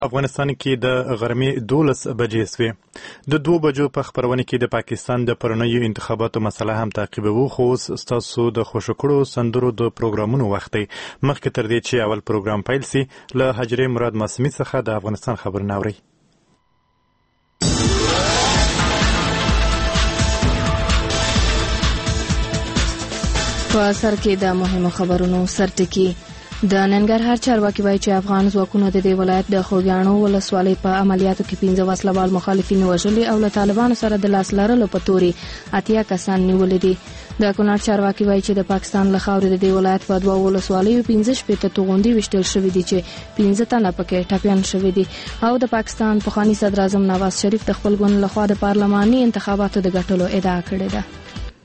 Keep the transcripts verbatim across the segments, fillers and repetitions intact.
افغانستان کې د غرمې دولس بجې سوې. د دوه بجو په خبرونه کې د پاکستان د پرونیو انتخاباتو مسله هم تعقیبوو، خو اوس ستاسو د خوشو کړو سندرو د پروګرامونو وخت دی. مخکې تر دې چې اول پروګرام پیل سي، له حجرې مراد معصومي څخه د افغانستان خبرونه اورئ. په سر کې د مهمو خبرونو سرټکی. د ننګرهار چارواکي وایي چې افغان ځواکونو د دې ولایت د خوږیاڼو ولسوالۍ په عملیاتو کې پنځه وسلوال مخالفین وژلي او له طالبانو سره د لاس لرلو په توري اتیا کسان نیولي دي. د کونړ چارواکي وایي چې د پاکستان له خاورې د دې ولایت په دوه ولسوالیو پنځه شپېته توغندي ویشتل شوي دي چې پنځه تنه پکې ټپیان شوي دي. او د پاکستان پخواني صدر اعظم نواز شریف د خپل ګوند لخوا د پارلماني انتخاباتو د ګټلو ادعا کړې ده.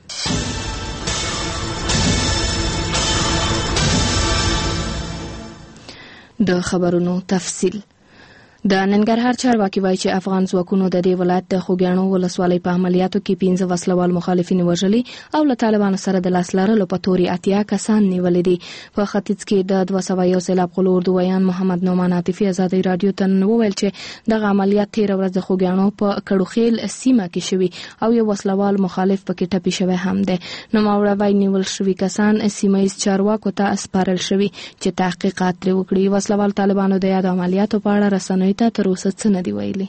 د خبرونو تفصیل. د ننګرهار چارواکي وایي چې افغان ځواکونو د دې ولایت د خوږیاڼو ولسوالۍ په عملیاتو کې پنځه وسلوال مخالفین وژلي او له طالبانو سره د لاس لرلو په توري اتیا کسان نیولي دي. په ختیځ کې د دوه سوه یو سیلاب غلو اردویان محمد نعمان عاطفي ازادي رادیو ته وویل چې دغه عملیات تېره ورځ د خوږیاڼو په کړوخیل سیمه کې شوي او یو وسلوال مخالف پکې ټپي شوی هم دی. نوموړی وایي نیول شوي کسان سیمه ییز چارواکو ته سپارل شوي چې تحقیقات ترې وکړي. وسلوال طالبانو د یاد عملیاتو په اړه رسنیو ته تر اوسه څه نه دي ویلي.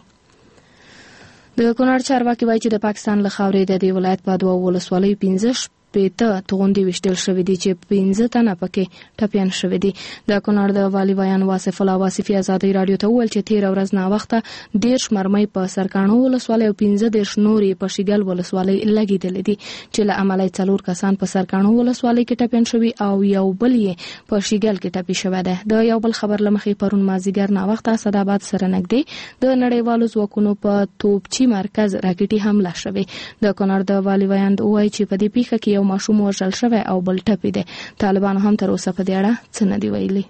د کونړ چارواکي وایي چې د پاکستان له خاورې د دې ولایت په دوه ولسوالیو پنځه شپېته توغندي ویشتل شوي دي چې پنځه تنه پکې ټپیان شوي دي. د کونړ د والي ویان واصف الله واصفي ازادي رادیو ته وویل چې تېره ورځ ناوخته دېرش مرمۍ په سرکاڼو ولسوالۍ او پنځه دېرش نورې په شیګل ولسوالۍ لګېدلې دي چې له امله یې څلور کسان په سرکاڼو ولسوالۍ کې ټپیان شوي او یو بل یې په شیګل کې ټپي شوی دی. د یو بل خبر له مخې پرون مازدیګر ناوخته اسداباد سره نږدې د نړیوالو ځواکونو په توپچي مرکز راکټي حمله شوې. د کونړ د والي ویان وایي چې په دې پیښه کې یو ماشوم وژل شوی او بل ټپي دی. طالبانو هم تر اوسه په دې اړه څه نه دي ویلي.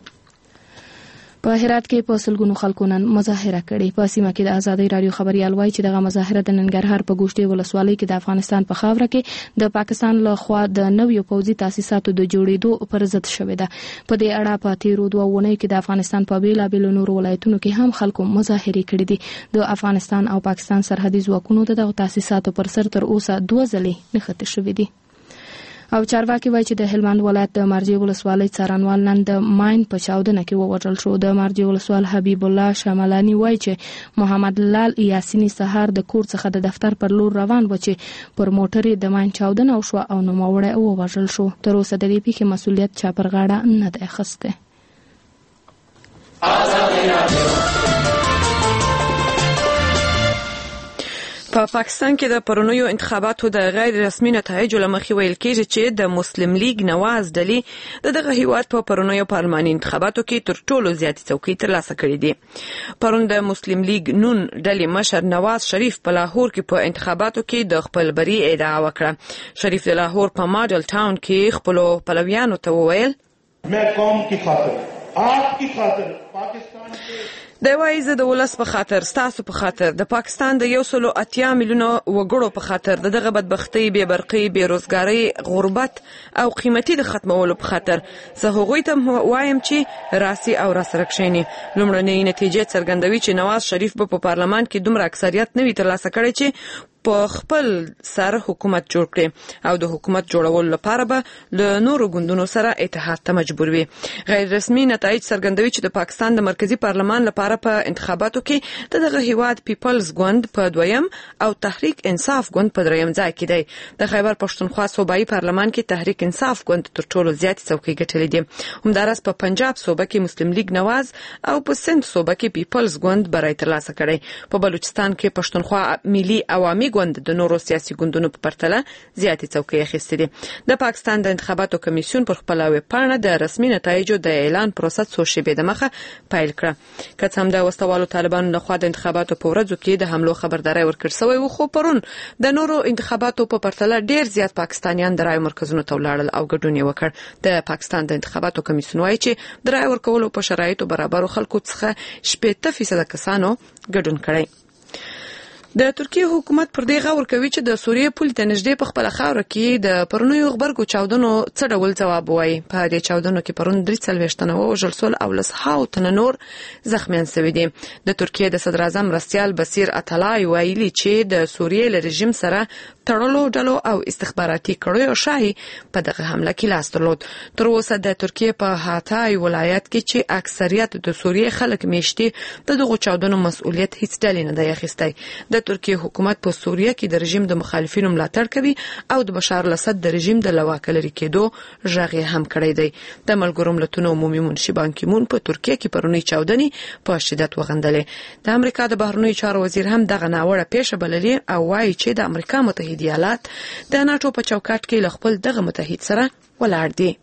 په هرات کې په سلګونو خلکو نن مظاهره کړې. په سیمه کې د ازادي رادیو خبريال وایي چې دغه مظاهره د ننګرهار په ګوشتې ولسوالۍ کې د افغانستان په خاوره کې د پاکستان له خوا د نویو پوځي تاسیساتو د جوړېدو پر ضد شوې ده. په دې اړه په تیرو دوه اونیو کې د افغانستان په بیلابیلو نورو ولایتونو کې هم خلکو مظاهرې کړې دي. د افغانستان او پاکستان سرحدي ځواکونو د دغه تاسیساتو پر سر تر اوسه دوه ځلې نښتې شوې دي. او چارواکي وایي چې د هلمند ولایت د مارجې ولسوالۍ څارنوال نن د ماین په چاودنه کې ووژل شو. د مارجې ولسوال حبیب الله شمالانی وایي چې محمد لال یاسینی سهار د کور څخه د دفتر پر لور روان و چې پر موټر د ماین چاودنه وشوه او نوموړی ووژل شو. تر اوسه د دې پیښې مسؤلیت چا پر غاړه نه دی اخیستی. په پاکستان کې د پرونیو انتخاباتو د غیر رسمي نتایجو له مخې ویل کېږي چې د مسلم لیگ نواز ډلې د دغه هیواد په پرونیو پارلماني انتخاباتو کې تر ټولو زیاتې څوکۍ ترلاسه کړې دي. پرون د مسلم لیگ نون ډلې مشر نواز شریف په لاهور کې په انتخاباتو کې د خپل بری ادعا وکړه. شریف د لاهور په ماډل ټاون کې خپلو پلویانو ته وویل مې قوم کی خاطر آپ کی خاطر پاکستان کې د وایي زه د ولس په خاطر، ستاسو په خاطر، د پاکستان د یو سلو اتیا میلیونو وګړو په خاطر، د دغه بدبختۍ، بې برقۍ، بې روزګارۍ، غربت او قیمتي د ختمولو په خاطر زه هغوی ته وایم چې راسي او راسره کښېني. لومړنۍ نتیجې څرګندوي چې نواز شریف به په پارلمان کې دومره اکثریت نه وي ترلاسه کړی چې په خپل سر حکومت جوړ کړي او د حکومت جوړولو لپاره به له نورو ګوندونو سره اتحاد ته مجبور وي. غیر رسمي نتایج څرګندوي چې د پاکستان د مرکزی پارلمان لپاره په انتخاباتو کې د دغه هیواد پیپلز ګوند په دویم او تحریک انصاف ګوند په دریم ځای کې دی. د خیبر پښتونخوا صوبایي پارلمان کې تحریک انصاف ګوند تر ټولو زیاتې څوکۍ ګټلې دي. همداراز په پنجاب صوبه کې مسلم لیگ نواز او په سند صوبه کې پیپلز ګوند برای ترلاسه کړی. په بلوچستان کې پښتونخوا ملي عوامي ګوند د نورو سیاسي ګوندونو په پرتله زیاتې څوکۍ اخیستې دي. د پاکستان د انتخاباتو کمیسیون پر خپله ویبپاڼه د رسمي نتایجو د اعلان پروسه څو شېبې دمخه پیل کړه. که څه هم د وسوالو طالبانو لخوا د انتخاباتو په ورځو کې د حملو خبرداری ورکړل شوی و، خو پرون د نورو انتخاباتو په پرتله ډیر زیات پاکستانیان د رایو مرکزونو ته ولاړل او ګډون یې وکړ. د پاکستان د انتخاباتو کمیسیون وایي چې د رایو ورکولو په شرایطو برابرو خلکو څخه شپېته فیصده کسانو ګډون کړی. د ترکیه حکومت پر دې غور کوي چې د سوریې پولې ته نږدې په خپله خاوره کې د پرونیو غبرګو چاودنو څه ډول ځواب وایي. په دې چاودنو کې پرون درې څلوېښت تنه ووژل سول او لس هاو تنه نور زخمیان سوي دي. د ترکیه د صدراعظم مرستیال بصیر اتلای ویلي چې د سوریې له رژیم سره تړلو ډلو او استخباراتي کړیو شاهي په دغه حمله کې لاس درلود. تر اوسه د ترکیه په هاتای ولایت کې چې اکثریت د سوریې خلک میشتي د دغو چاودنو مسؤلیت هیڅ ډلې نه دی اخیستی. د ترکیه حکومت په سوریه کې د رژیم د مخالفینو ملاتړ کوي او د بشار الاسد د رژیم د لواکه لرې کېدو غږ یې هم کړی دی. د ملګرو ملتونو عمومي منشي بان کی مون په ترکیه کې پرونی چاودنې په شدت وغندلې. د امریکا د بهرنیو چارو وزیر هم دغه ناوړه پیښه بللې او وایي چې د امریکا متحده ایالات د ناتو په چوکاټ کې له خپل دغه متحد سره ولاړ دي.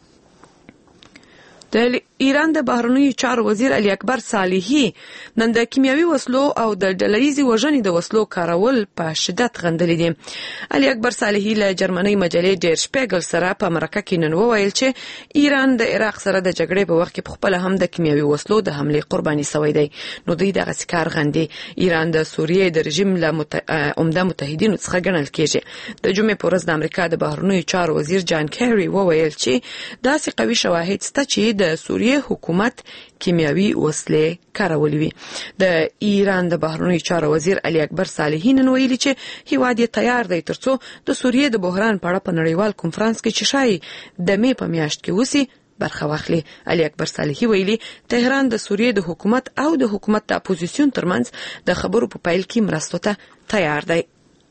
د ایران د بهرنیو چارو وزیر علي اکبر صالحي نن د کیمیاوي وسلو او د ډلهییزې وژنې د وسلو کارول په شدت غندلي دي. علي اکبر صالحي له جرمنۍ مجلې ډیر شپیګل سره په مرکه کې نن وویل چې ایران د عراق سره د جګړې په وخت کې په خپل هم د کیمیاوي وسلو د حملې قرباني شوی دی. نو دوی دغه کار غندي. ایران د سوریې د رژیم له مت... عمده متحدینو څخه ګڼل کېږي. د جمعې په ورځ د امریکا د بهرنیو چارو وزیر جان کیری وویل چې داسې قوي شواهد شته چې د سوریې حکومت کیمیاوي وسلې کارولې وي. د ایران د بهرنیو چارو وزیر علي اکبر صالحي نن ویلي چې هیواد یې تیار دی ترڅو د سوریې د بحران په اړه په نړیوال کنفرانس کې چې شایي د مې په میاشت کې وسی برخه واخلي. علي اکبر صالحي ویلي تهران د سوریې د حکومت او د حکومت د اپوزیسیون ترمنځ د خبرو په پیل کې مرستو ته تیار دی.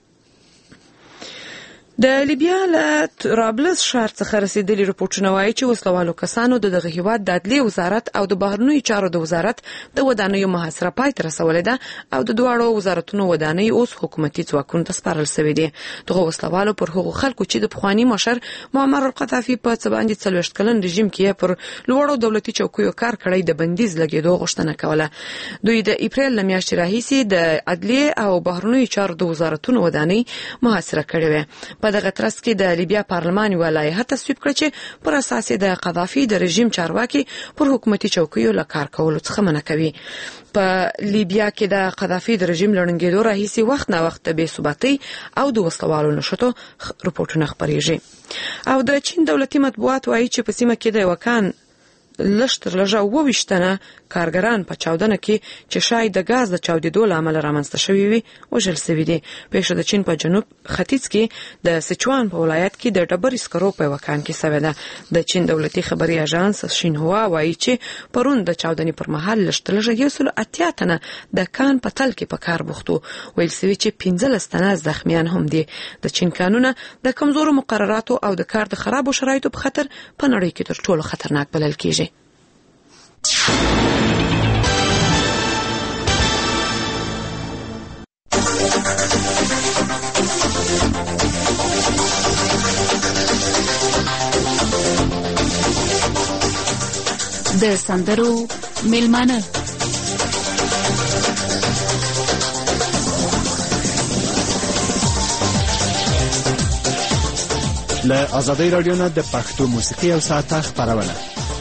د لیبیا له طرابلس ښار څخه رسیدلي رپورټونه وایي چې وسلوالو کسانو د دغه هیواد د عدلیې وزارت او د بهرنیو چارو د وزارت د ودانیو محاصره پای ته رسولې ده او د دواړو وزارتونو ودانۍ اوس حکومتي ځواکونو ته سپارل شوې دي. دغه وسلوالو پر هغو خلکو چې د پخواني مشر معمر القذافي په څه باندې څلوېښت کلن رژیم کې پر لوړو دولتي چوکیو کار کړی د بندیز لګېدو غوښتنه کوله. دوی د اپریل له میاشتې راهیسې د عدلیې او بهرنیو چارو د وزارتونو ودانۍ محاصره کړې وې. په دغه ترڅ کې د لیبیا پارلمان یوه لایحه تصویب کړه چې پر اساس د قذافي د رژیم چارواکي پر حکومتي چوکیو له کار کولو څخه منع کوي. په لیبیا کې د قذافي د رژیم لړنګېدو راهیسې وخت نه وخت د بې ثباتۍ او د وسلوالو نښتو رپورټونه خپریږي. او د چین دولتي مطبوعات وایي چې په سیمه کې د یوه کان لږ تر لږه اووه ویشت تنه کارګران په چاودنه کې چې شاید د ګاز د چاودېدو له امله رامنځته شوي وي وژل شوي دي. پیښه د چین په جنوب ختیځ کې د سیچوان په ولایت کې د ډبرې سکرو په یوه کان کې شوې ده. د چین دولتي خبري اژانس شینهوا وایي چې پرون د چاودنې پر مهال لږ تر لږه یو سل اتیا تنه د کان په تل کې په کار بوخت وو. ویل شوي چې پنځلس تنه زخمیان هم دي. د چین کانونه د کمزورو مقرراتو او د کار د خرابو شرایطو په خاطر په نړۍ کې تر ټولو خطرناک بلل کېږي. د سندرو میلمانه له آزادۍ راډیو نه د پښتو موسیقي او ساعته خپرونه.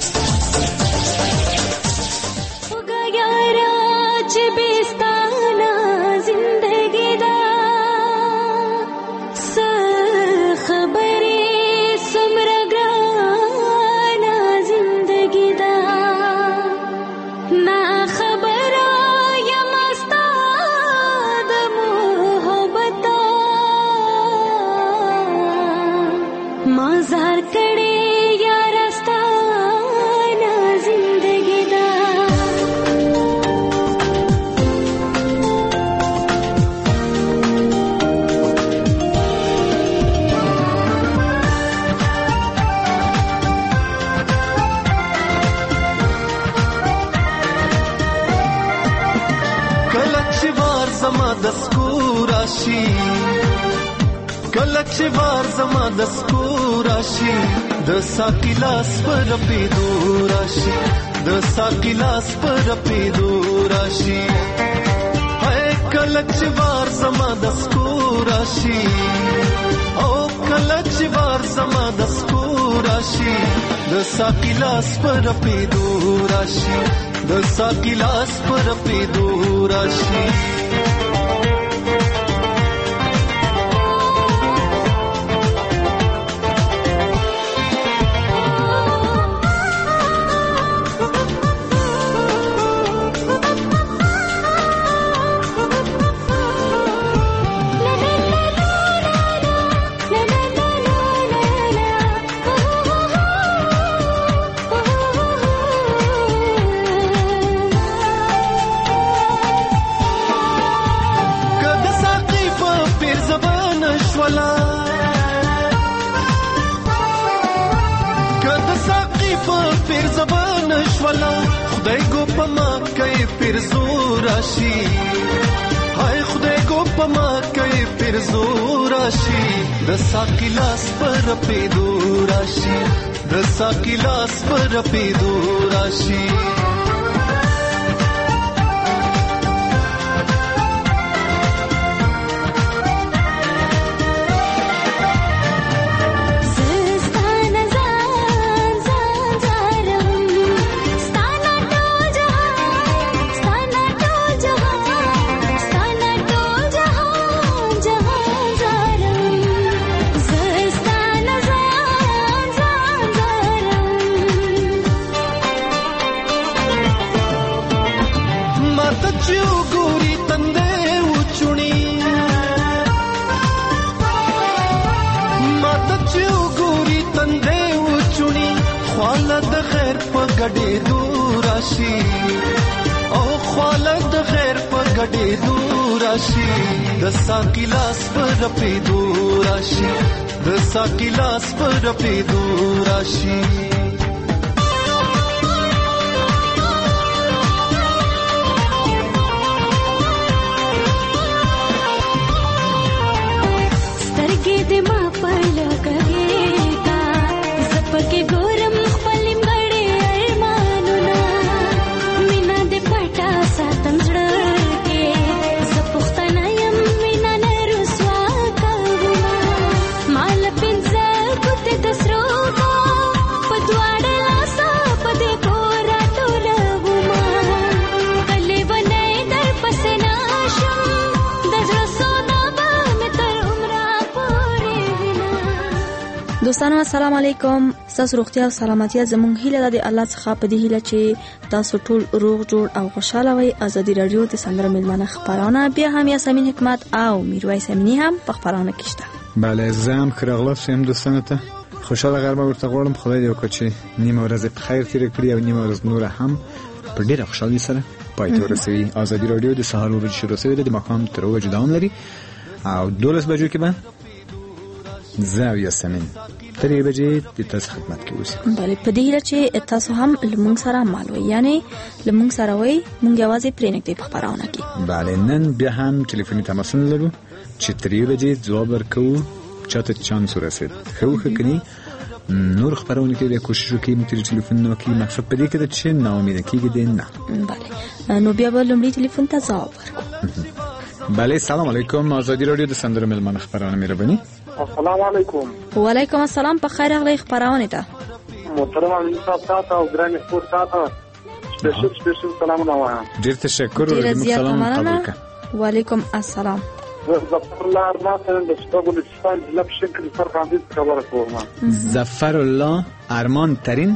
کلک چې بار زما د سکو راشي د ساقي لاس پر پیدو راشي د ساقي لاس پر پیدو راشي هاي کلک چې بار زما د سکو راشي او کلک چې بار زما د سکو راشي د ساقي لاس پر پیدو راشي د ساقي لاس پر پیدو راشي راشي هاي خدای کو پما کوي پر زور راشي د ساقي لاس پر پیدو راشي د ساقي لاس پر پیدو راشي गडे दूराशी ओ ख्वालद खैर पर गडे दूराशी दसा किलास पर पे दूराशी दसा किलास पर पे दूराशी सरगे दे मा पर लगेगा जपके गोरम دوستانو السلام علیکم. تاسو روغتیا او سلامتی زموږ هیله ده الله څخه په دې هیله چې تاسو ټول روغ جوړ او خوشاله وئ. ازادي رادیو د سندره ملمنه خبرونه بیا هم یاسمین حکمت او میرویس امینی هم په خبرونه کې شته. بله زم خرغلا سیم دوستانو ته خوشاله غرمه ورته غواړم. خدای دې وکړي چې نیمه ورځ په خیر تیر کړی او نیمه ورځ نور هم په ډیره خوشحالي سره پای ته ورسوي. ازادي رادیو د سهار ورځ شروع شوې ده د مقام تر وجه دوام لري او دولس بجو کې به زاو یاسمین ترې بجې د تاسو خدمت کې اوسه. بله په دې چې تاسو هم لمونږ سره مالوي یعنی لمونږ سره وای مونږ یوازې پرې نه په خبرونه کې. بله نن بیا هم ټلیفوني تماس لرو چې ترې بجې ځواب ورکوو چاته چانس ورسید. خو خکني نور خبرونه کې د کوشش وکړي مې ټلیفون نو کې مقصد په دې کې چې نو امید کېږي نه. بله نو بیا به لومړی ټلیفون ته ځواب ورکړو. بله سلام علیکم. ازادي رادیو د سندره ملمنه خبرونه مهرباني. السلام علیکم. وعلیکم السلام. په خیر راغلی خبرونه ته محترم امین صاحب تاسو او ګران خپل تاسو سپیشل سپیشل سلامونه وایم. ډیر تشکر او سلام قبول. وعلیکم السلام. ظفر الله ارمان ترين د بلوچستان ضلع په شکل سره باندې خبره کوم. ظفر الله ارمان ترين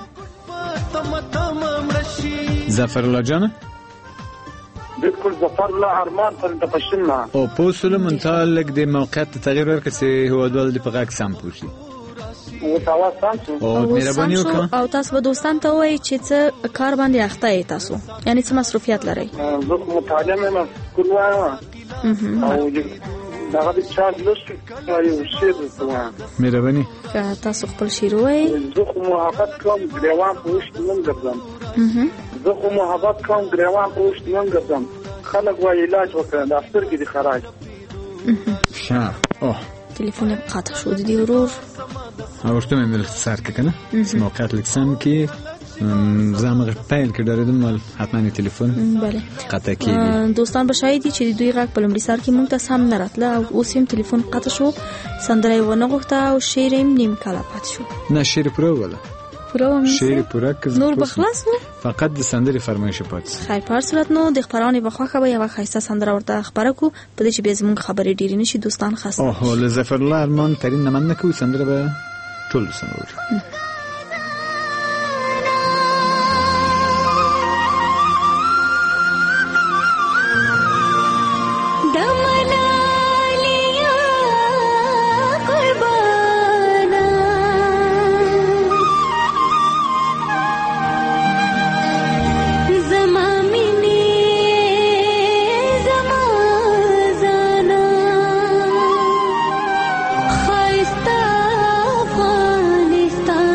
ظفر الله جان بالکل ظفر الله ارمان ترين د پښتنه او پوسل منتالک د موقعیت تغییر ورکړي هو ډول د پغاک سم پوسی او تاسو سم او مهرباني وکړه او تاسو به دوستان ته وایي چې څه کار باندې اخته یې تاسو یعنی څه مصروفیت لرئ. زه مطالعه مې کوم او دا د چارج لست یو شی ده. مهرباني که تاسو خپل شعر وایي. زه خو محبت کوم ګریوان پوښت نن ګرځم. زه خو محبت کوم ګریوان پوښت نن ګرځم. خلک وايي علاج وکړه د افسر کې د خراج. ښه اوه تلیفون قطع شو د ورور او ورته مې اختصار کنه موقعیت لکسم کې زمغه پیل کې درېدم ول حتمانه تلیفون بله قطع کیږي. دوستان به شاهدي چې دوی غږ په لمړي سر کې مونږ ته سم نه راتله او اوس هم تلیفون قطع شو. سندره ونه غوښته او شعر هم نیم کاله پات شو. نه شعر پوره ولا پوره شعر پوره کز نور بخلاص نو فقط د سندره فرمایش پات. خیر په صورت نو د خبرونه بخواخه به یو خاصه سندره ورته خبره کو په دې چې به زموږ خبرې ډیرې نشي دوستان خاصه. اوه له ظفر الله ارمان ترين نه من کو سندره به ټول سندره Afghanistan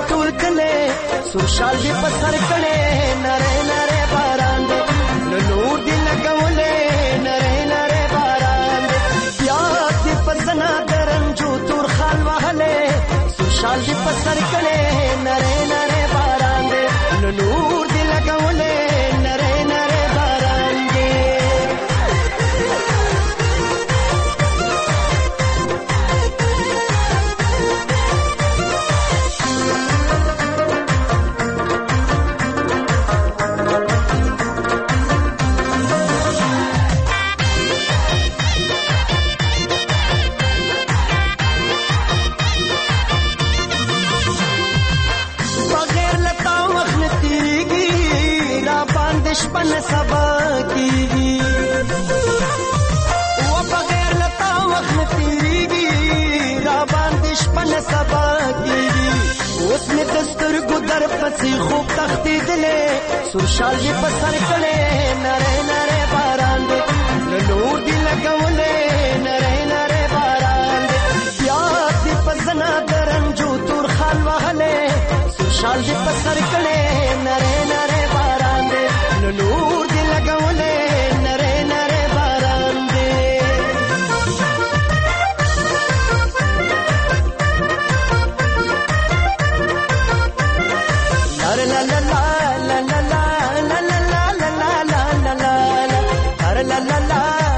ټول کله سوشال دی په سر کړه نره نره باران دی نور دی لګولې نره نره باران دی پیار دی په زنا درنجو تور خال وهله سوشال دی په سر کړه نره نره باران دی نور دی لګولې نره نره باران دی شپن سبا کیږي او بغیر لتا وخت تیریږي را باندې شپن سبا کیږي اوس می دستر ګدر پسې خوب تختې دلې سوشال دی په سر کړه نره نره باران دی نور دی لګولې نره نره باران دی پیار دی په زنا درنجو تور خال وهله سوشال دی په سر کړه نره نره باران دی نور دی لګولې نره نره باران دی لا لا لا لا لا لا لا لا لا لا لا لا لا لا لا لا لا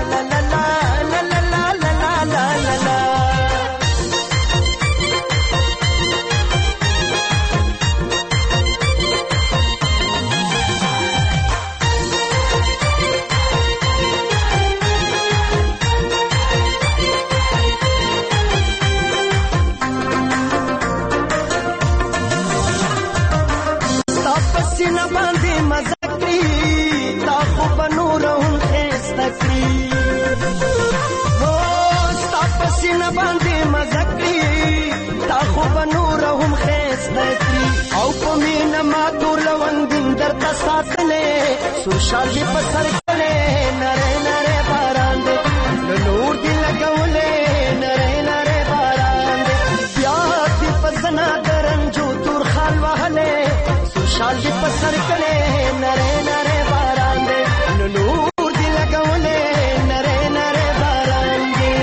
سینه باندې مزکری تا خو بنور هم خستکری هو ستا سینه باندې مزکری تا خو بنور هم خستکری او په مینه ما ټول وندین درته ساتلې سوشال دی په سر کړه نره نره باران دی نور دی لګولې نره نره باران دی پیار دی په زنا درنجو تور خال وهله سوشال دی په سر کړه نره نره باران دی نور دی لګولې نره نره باران دی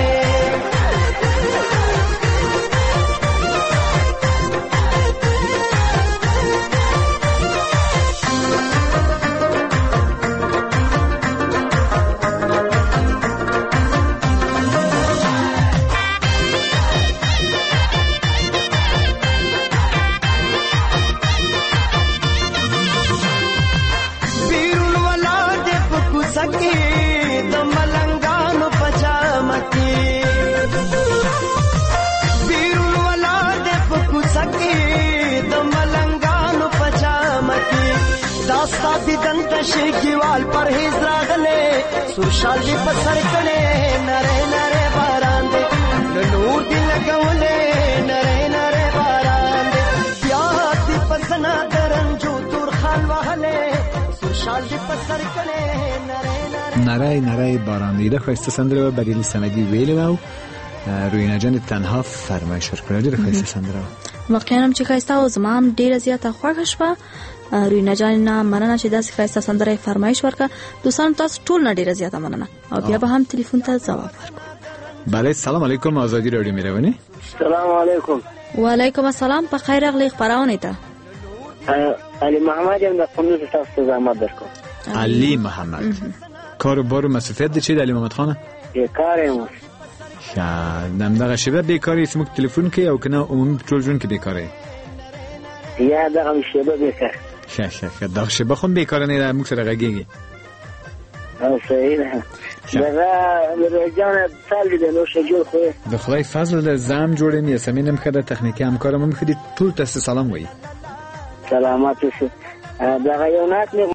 سکی د ملنګانو پجامکی بیرون ولاد پکو سکی د ملنګانو پجامکی داستا دیدن تشکیوال پرهیز راغله سوشال دی په سر کړه نره نره باران دی نور دی لګولې نره نره باران دی پیار دی په زنا درنجو تور خال وهله سوشال دی په سر کړه نره نره باران دیده خواسته سندره و بریلی سمدی ویلی و روینا جان تنها فرمایش ورکړه ډیره خواسته سندره واقعا هم چې خواسته او زما هم ډیره زیاته خوښه شوه روینا جان نه مننه چې داسې خواسته سندره فرمایش ورکړه دوستان تاسو ټول نه ډیره زیاته مننه او بیا به هم تلیفون ته جواب ورکړو بله سلام علیکم آزادی رادیو میروانی سلام علیکم و علیکم السلام په خیر راغلی خبرونه ته علی محمد یم د قندوز تاسو زحمت درکو علی محمد کار بارو مسافت دی چی علی محمد خانه بیکاریم نم دغه شبه بیکاری اسمو تلفن که او کنه عمومی ټول ژوند کې بیکاری یا دغه شبه بیکار ښه ښه دغه شبه خو بیکار نه ده موږ سره غږیږي او صحیح ده دغه رجان سال دې نو شجور خو د خدای فضل د زم جوړې نه سمینم خدای تخنیکی همکارم هم خدي ټول تاسو سلام وایي سلامات اوسه دغه یو نات